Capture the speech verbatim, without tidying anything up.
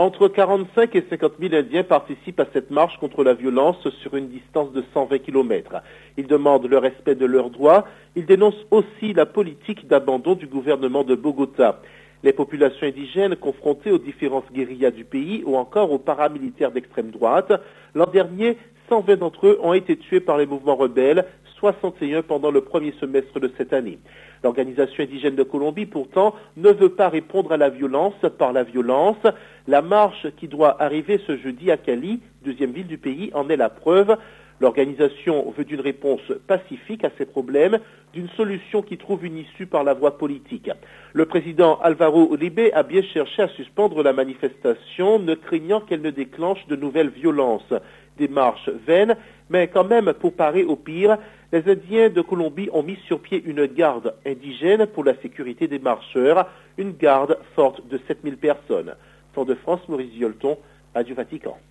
Entre quarante-cinq et cinquante mille Indiens participent à cette marche contre la violence sur une distance de cent vingt kilomètres. Ils demandent le respect de leurs droits. Ils dénoncent aussi la politique d'abandon du gouvernement de Bogota. Les populations indigènes confrontées aux différentes guérillas du pays ou encore aux paramilitaires d'extrême droite. L'an dernier, cent vingt d'entre eux ont été tués par les mouvements rebelles, soixante et un pendant le premier semestre de cette année. L'Organisation indigène de Colombie, pourtant, ne veut pas répondre à la violence par la violence. La marche qui doit arriver ce jeudi à Cali, deuxième ville du pays, en est la preuve. L'organisation veut d'une réponse pacifique à ces problèmes, d'une solution qui trouve une issue par la voie politique. Le président Alvaro Uribe a bien cherché à suspendre la manifestation, ne craignant qu'elle ne déclenche de nouvelles violences. Des marches vaines, mais quand même pour parer au pire, les Indiens de Colombie ont mis sur pied une garde indigène pour la sécurité des marcheurs, une garde forte de sept mille personnes. Fort-de-France, Maurice Violton, Radio Vatican.